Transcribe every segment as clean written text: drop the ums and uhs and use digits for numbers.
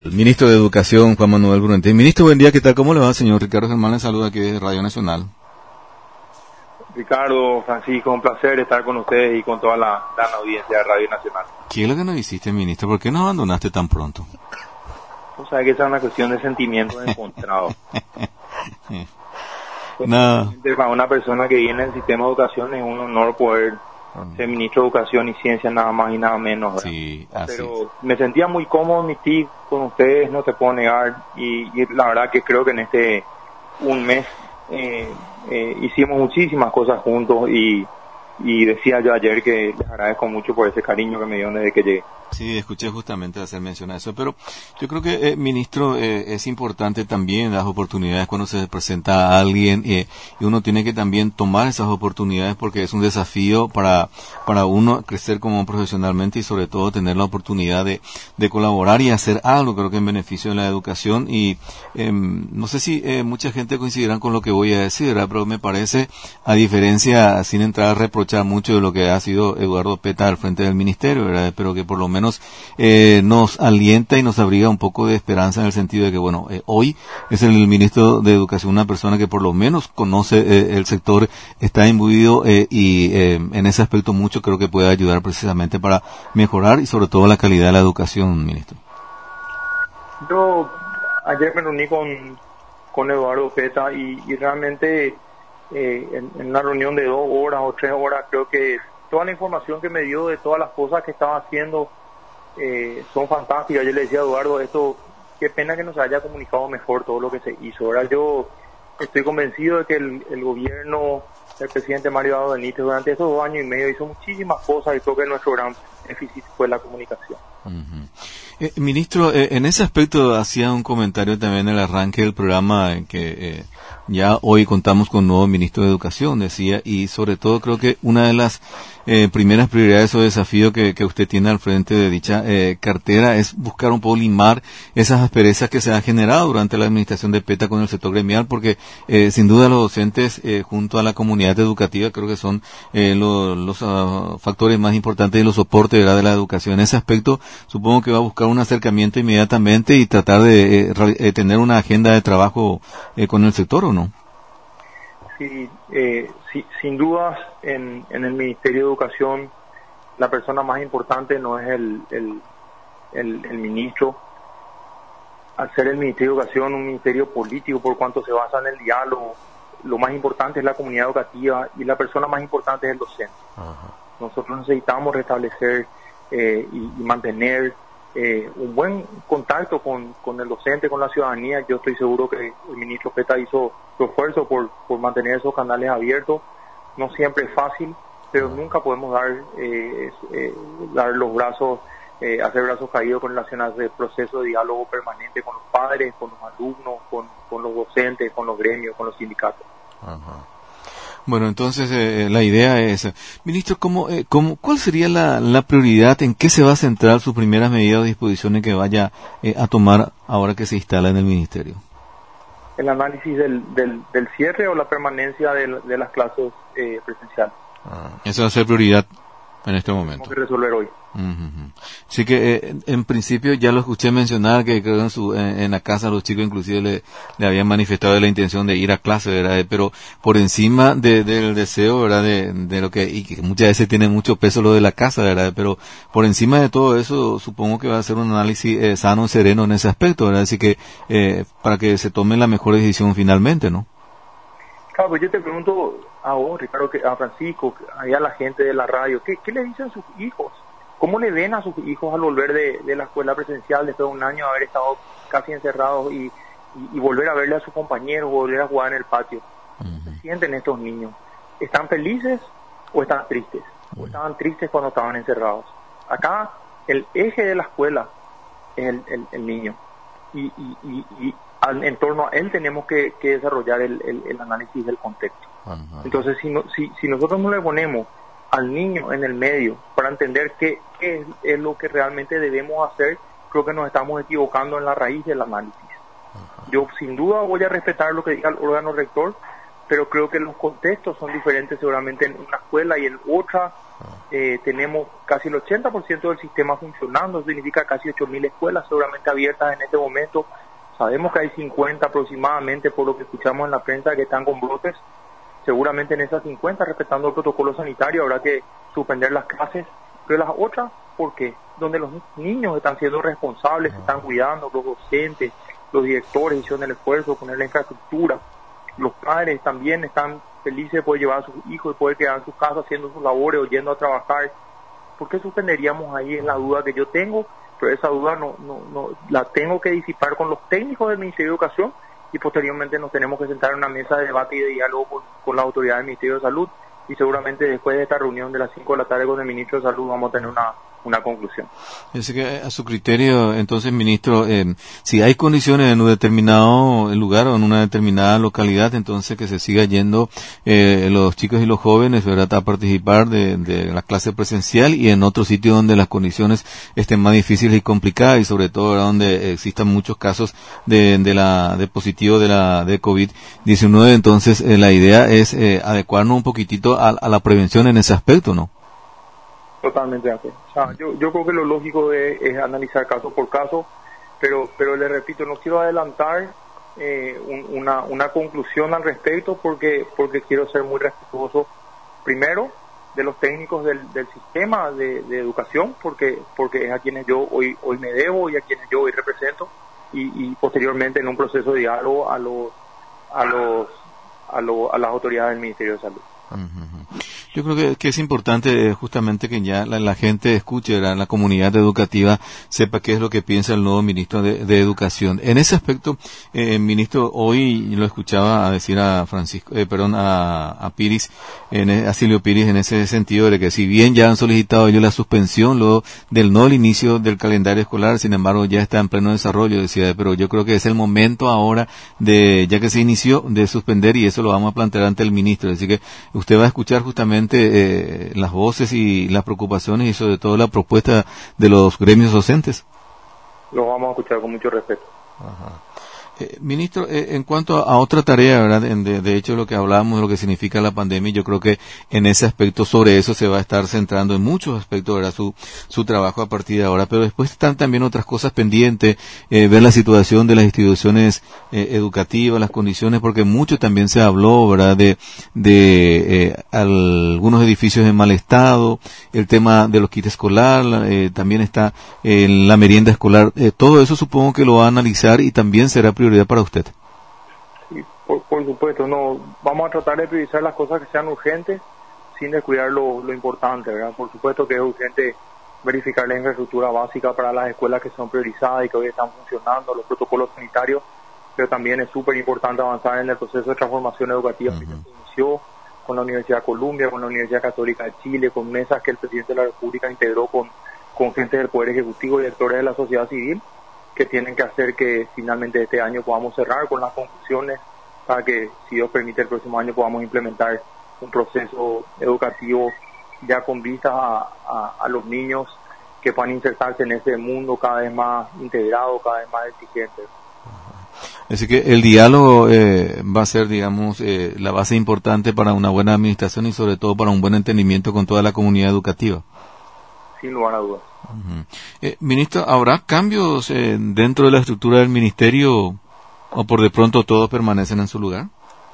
El ministro de Educación, Juan Manuel Brunete. Ministro, buen día, ¿qué tal? ¿Cómo le va, señor? Ricardo Germán le saluda aquí de Radio Nacional. Ricardo, Francisco, un placer estar con ustedes y con toda la audiencia de Radio Nacional. ¿Qué es lo que nos hiciste, ministro? ¿Por qué nos abandonaste tan pronto? O sea, que esa es una cuestión de sentimientos encontrados. Nada. Para una persona que viene del sistema de educación es un honor poder ser ministro de Educación y Ciencia, nada más y nada menos, ¿verdad? Sí, así Pero me sentía muy cómodo, mi tío, con ustedes, no te puedo negar, y la verdad que creo que en este un mes hicimos muchísimas cosas juntos y decía yo ayer que les agradezco mucho por ese cariño que me dieron desde que llegué. Sí, escuché justamente hacer mención a eso, pero yo creo que, ministro, es importante también las oportunidades cuando se presenta a alguien y uno tiene que también tomar esas oportunidades porque es un desafío para uno crecer como profesionalmente y sobre todo tener la oportunidad de colaborar y hacer algo, creo que en beneficio de la educación y no sé si mucha gente coincidirá con lo que voy a decir, ¿verdad? Pero me parece, a diferencia, sin entrar a reprochar mucho de lo que ha sido Eduardo Peta al frente del ministerio, ¿verdad? Pero que por lo menos nos alienta y nos abriga un poco de esperanza en el sentido de que, bueno, hoy es el ministro de Educación una persona que por lo menos conoce el sector, está imbuido y en ese aspecto mucho creo que puede ayudar precisamente para mejorar y sobre todo la calidad de la educación, ministro. Yo ayer me reuní con Eduardo Peta y realmente en una reunión de 2 horas o 3 horas creo que toda la información que me dio de todas las cosas que estaba haciendo son fantásticas. Yo le decía a Eduardo, esto, qué pena que nos haya comunicado mejor todo lo que se hizo. Ahora yo estoy convencido de que el gobierno del presidente Mario Abdo Benítez durante estos 2 años y medio hizo muchísimas cosas y creo que nuestro gran déficit fue la comunicación. Ministro, en ese aspecto hacía un comentario también en el arranque del programa en que ya hoy contamos con un nuevo ministro de Educación, decía, y sobre todo creo que una de las primeras prioridades o desafíos que usted tiene al frente de dicha cartera es buscar un poco limar esas asperezas que se han generado durante la administración de Peta con el sector gremial, porque sin duda los docentes junto a la comunidad educativa creo que son los factores más importantes y los soportes, ¿verdad?, de la educación. En ese aspecto supongo que va a buscar un acercamiento inmediatamente y tratar de tener una agenda de trabajo con el sector, ¿o no? Sí, sin dudas en el Ministerio de Educación la persona más importante no es el ministro. Al ser el Ministerio de Educación un ministerio político por cuanto se basa en el diálogo, lo más importante es la comunidad educativa y la persona más importante es el docente. Ajá. Nosotros necesitamos restablecer y mantener un buen contacto con el docente, con la ciudadanía. Yo estoy seguro que el ministro Peta hizo su esfuerzo por mantener esos canales abiertos. No siempre es fácil, pero nunca podemos dar los brazos, hacer brazos caídos con relación a ese proceso de diálogo permanente con los padres, con los alumnos, con los docentes, con los gremios, con los sindicatos. Ajá. Bueno, entonces la idea es, ministro, ¿cuál sería la prioridad? ¿En qué se va a centrar sus primeras medidas o disposiciones que vaya a tomar ahora que se instala en el ministerio? El análisis del cierre o la permanencia de las clases presenciales. Eso va a ser prioridad en este momento. Tenemos que resolver hoy. Sí que en principio ya lo escuché mencionar que creo en la casa los chicos inclusive le habían manifestado la intención de ir a clase, ¿verdad? Pero por encima del deseo, ¿verdad? De lo y que muchas veces tiene mucho peso lo de la casa, ¿verdad? Pero por encima de todo eso supongo que va a ser un análisis sano y sereno en ese aspecto, ¿verdad? Así que para que se tome la mejor decisión finalmente, ¿no? Claro, pues yo te pregunto a vos, Ricardo, a Francisco, a la gente de la radio, ¿qué le dicen sus hijos? ¿Cómo le ven a sus hijos al volver de la escuela presencial después de un año de haber estado casi encerrados y volver a verle a sus compañeros, volver a jugar en el patio? ¿Cómo se sienten estos niños? ¿Están felices o están tristes? ¿O estaban tristes cuando estaban encerrados? Acá el eje de la escuela es el niño y en torno a él tenemos que desarrollar el análisis del contexto. Ajá. Entonces si nosotros no le ponemos al niño en el medio para entender qué es lo que realmente debemos hacer, creo que nos estamos equivocando en la raíz del análisis. Ajá. Yo sin duda voy a respetar lo que diga el órgano rector, pero creo que los contextos son diferentes seguramente en una escuela y en otra. Tenemos casi el 80% del sistema funcionando, eso significa casi 8.000 escuelas seguramente abiertas en este momento. Sabemos que hay 50 aproximadamente, por lo que escuchamos en la prensa, que están con brotes. Seguramente en esas 50, respetando el protocolo sanitario, habrá que suspender las clases. Pero las otras, ¿por qué? Donde los niños están siendo responsables, se están cuidando, los docentes, los directores hicieron el esfuerzo de poner la infraestructura. Los padres también están felices de poder llevar a sus hijos y poder quedar en sus casas haciendo sus labores o yendo a trabajar. ¿Por qué suspenderíamos ahí? Es la duda que yo tengo, pero esa duda no la tengo que disipar con los técnicos del Ministerio de Educación y posteriormente nos tenemos que sentar en una mesa de debate y de diálogo con la autoridad del Ministerio de Salud y seguramente después de esta reunión de las 5 de la tarde con el Ministro de Salud vamos a tener una conclusión. Es que a su criterio, entonces, ministro, si hay condiciones en un determinado lugar o en una determinada localidad, entonces que se siga yendo los chicos y los jóvenes, ¿verdad?, a participar de la clase presencial, y en otro sitio donde las condiciones estén más difíciles y complicadas y sobre todo, ¿verdad?, donde existan muchos casos de positivo de COVID-19, entonces la idea es adecuarnos un poquitito a la prevención en ese aspecto, ¿no? Totalmente de acuerdo. O sea, yo creo que lo lógico es analizar caso por caso, pero le repito, no quiero adelantar una conclusión al respecto porque quiero ser muy respetuoso, primero, de los técnicos del sistema de educación, porque es a quienes yo hoy me debo y a quienes yo hoy represento, y posteriormente en un proceso de diálogo a las autoridades del Ministerio de Salud. Yo creo que es importante justamente que ya la gente escuche, ¿verdad?, la comunidad educativa sepa qué es lo que piensa el nuevo ministro de Educación. En ese aspecto, ministro, hoy lo escuchaba decir a Piris, a Silvio Piris, en ese sentido de que si bien ya han solicitado ellos la suspensión luego del no al inicio del calendario escolar, sin embargo ya está en pleno desarrollo, decía, pero yo creo que es el momento ahora ya que se inició, de suspender, y eso lo vamos a plantear ante el ministro. Así que usted va a escuchar justamente las voces y las preocupaciones y sobre todo la propuesta de los gremios docentes. Lo vamos a escuchar con mucho respeto. Ajá. Ministro, en cuanto a otra tarea, ¿verdad?, de hecho lo que hablábamos de lo que significa la pandemia, yo creo que en ese aspecto, sobre eso se va a estar centrando en muchos aspectos, ¿verdad?, su trabajo a partir de ahora, pero después están también otras cosas pendientes, ver la situación de las instituciones educativas, las condiciones, porque mucho también se habló, ¿verdad?, de algunos edificios en mal estado, el tema de los kits escolar, también está la merienda escolar, todo eso supongo que lo va a analizar y también será prioridad para usted. Sí, por supuesto, no vamos a tratar de priorizar las cosas que sean urgentes sin descuidar lo importante, ¿verdad? Por supuesto que es urgente verificar la infraestructura básica para las escuelas que son priorizadas y que hoy están funcionando, los protocolos sanitarios, pero también es súper importante avanzar en el proceso de transformación educativa que se inició con la Universidad de Columbia, con la Universidad Católica de Chile, con mesas que el presidente de la República integró con gente del Poder Ejecutivo y directores de la sociedad civil, que tienen que hacer que finalmente este año podamos cerrar con las conclusiones para que, si Dios permite, el próximo año podamos implementar un proceso educativo ya con vistas a los niños que puedan insertarse en ese mundo cada vez más integrado, cada vez más exigente. Así que el diálogo va a ser, digamos, la base importante para una buena administración y sobre todo para un buen entendimiento con toda la comunidad educativa. Sin lugar a dudas. Ministro, ¿habrá cambios dentro de la estructura del ministerio o por de pronto todos permanecen en su lugar?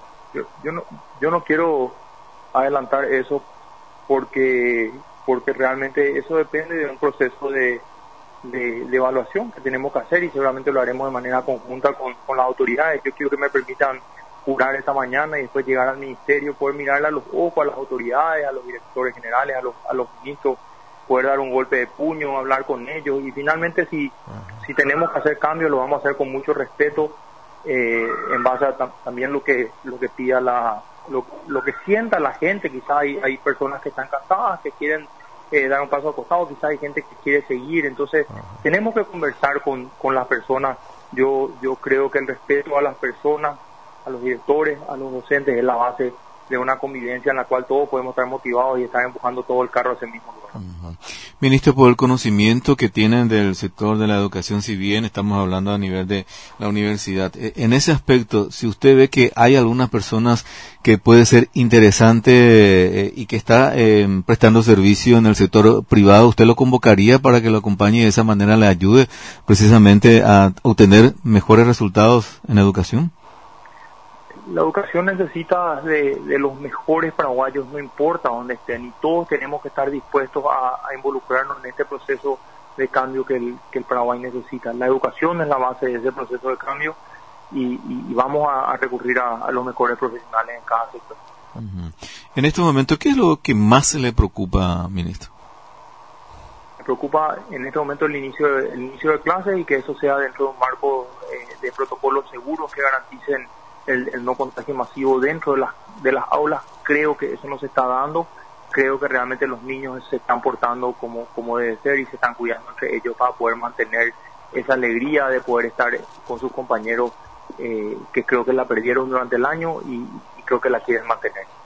Yo no quiero adelantar eso porque realmente eso depende de un proceso de evaluación que tenemos que hacer y seguramente lo haremos de manera conjunta con las autoridades. Yo quiero que me permitan jurar esta mañana y después llegar al ministerio, poder mirarle a los ojos a las autoridades, a los directores generales, a los ministros, poder dar un golpe de puño, hablar con ellos y finalmente si tenemos que hacer cambios lo vamos a hacer con mucho respeto en base a también lo que pida lo que sienta la gente. Quizá hay personas que están cansadas, que quieren dar un paso al costado, quizá hay gente que quiere seguir, entonces tenemos que conversar con las personas. Yo creo que el respeto a las personas, a los directores, a los docentes es la base de una convivencia en la cual todos podemos estar motivados y estar empujando todo el carro hacia el mismo lugar. Ministro, por el conocimiento que tienen del sector de la educación, si bien estamos hablando a nivel de la universidad, en ese aspecto, si usted ve que hay algunas personas que puede ser interesante y que está prestando servicio en el sector privado, ¿usted lo convocaría para que lo acompañe y de esa manera le ayude precisamente a obtener mejores resultados en educación? La educación necesita de los mejores paraguayos, no importa dónde estén, y todos tenemos que estar dispuestos a involucrarnos en este proceso de cambio que el Paraguay necesita. La educación es la base de ese proceso de cambio y vamos a recurrir a los mejores profesionales en cada sector. Uh-huh. En este momento, ¿qué es lo que más le preocupa, ministro? Me preocupa en este momento el inicio de clases y que eso sea dentro de un marco de protocolos seguros que garanticen el no contagio masivo dentro de las aulas. Creo que eso no se está dando. Creo que realmente los niños se están portando como debe ser y se están cuidando entre ellos para poder mantener esa alegría de poder estar con sus compañeros que creo que la perdieron durante el año y creo que la quieren mantener.